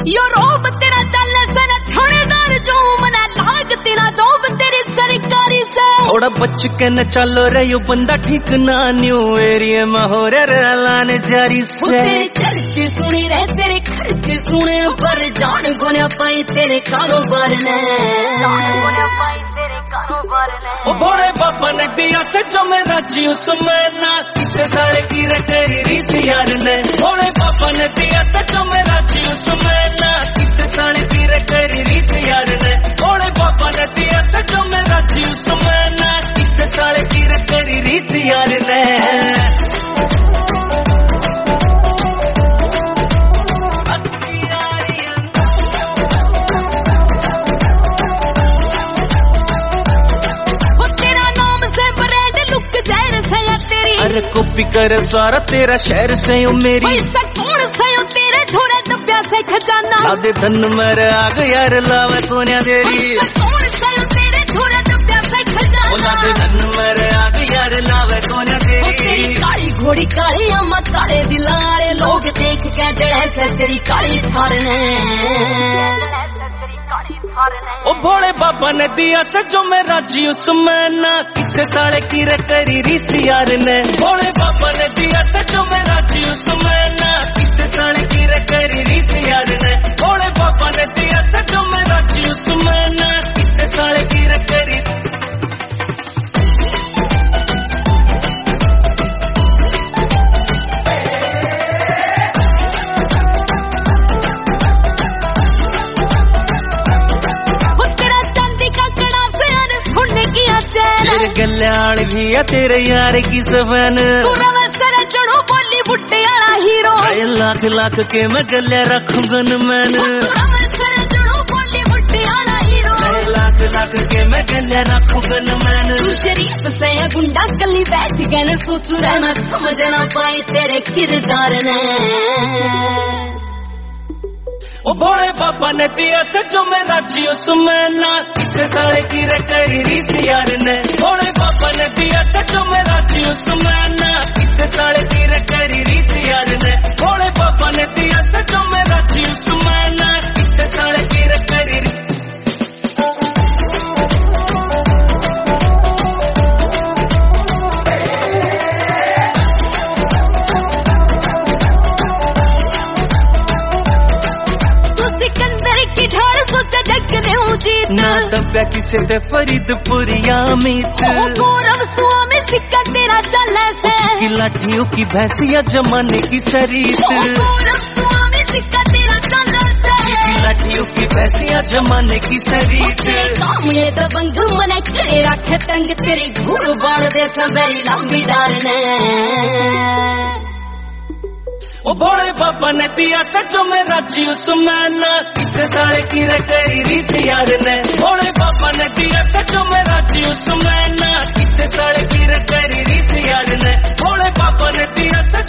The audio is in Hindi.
यूरोप तेरा चल सन थानेदार जो मना लाग तेरा जॉब तेरी सरकारी से थोड़ा बच के न चलो रे यो बंदा ठीक ना न्यू एरिया में हो रे ऐलान जारी से तेरे खर्चे सुने रे तेरे खर्चे सुने पर जान गुने पाई तेरे कारोबार ने ओ बड़े बाबा ने दिया से जो मेरा जी उसमें ना किसे साले की रे तेरी रीस यार ने बड़े बाबा ने दिया से जो मेरा जी उसमें ना किसे साले की रे तेरी रीस यार ने बड़े बाबा ने दिया से जो मेरा जी उसमें ना किसे साले की रे तेरी रीस यार ने अरे कॉपी कर सारा तेरा शहर से हो मेरी पैसा कौन से हो तेरे थोड़े दब्या से खजाना सादे धन मर आग यार लावे कोन्या तेरी कौन से हो तेरे थोड़े दब्या से खजाना सादे धन मर आग यार लावे कोन्या तेरी काली घोड़ी काली अम्मा काले दिलारे लोग देख के जड़े से तेरी काली थारने ओ भोले बाबा ने दिया से जो मेरा जी उसमें ना किसके साले की रे तेरी रीस यार ने भोले बाबा ने दिया से जो मेरा जी उसमें ना किसके साले की रे तेरी रीस यार ने भोले बाबा ने दिया से जो मेरा जी उसमें ना किसके साले की रे तेरी गल्याण भी है तेरे यार की सफन तू रवसर चढ़ो बोली बुट्टे वाला हीरो लाख लाख के मैं गले रखूंगा न मैन रवसर चढ़ो बोली बुट्टे वाला हीरो लाख लाख के मैं गले रखूंगा न मैन तू शरीफ से गुंडा कली बैठ गए न सोचू रहना समझ ना पाए तेरे किरदार ने ओ भोले बाबा ने दिया से जो मेरा जी उसमें ना किसे साले की रे तेरी रीस यार ने भोले बाबा ने दिया से जो मेरा जी उसमें ना किसे साले की रे तेरी रीस यार ने भोले बाबा ने दिया से जो मेरा जी उसमें ना किसे साले की रे तेरी ना दब्या किसे ते फरीदपुरिया मीत गौरव स्वामी सिक्का तेरा चल से की लाठियों की भैंसिया जमाने की शरीत गौरव स्वामी सिक्का तेरा चल से की लाठियों की भैंसिया जमाने की शरीत कामले तो बंधु मन करे रखे तंग तेरी घूर बाड़ दे सबरी लंबी डार ने ओ भोले बाबा ने दिया से जो मेरा जी उसमें ना किसे साले की रे तेरी रीस यार ने भोले बाबा ने दिया से जो मेरा जी उसमें ना किसे साले की रे तेरी रीस यार ने भोले बाबा ने दिया से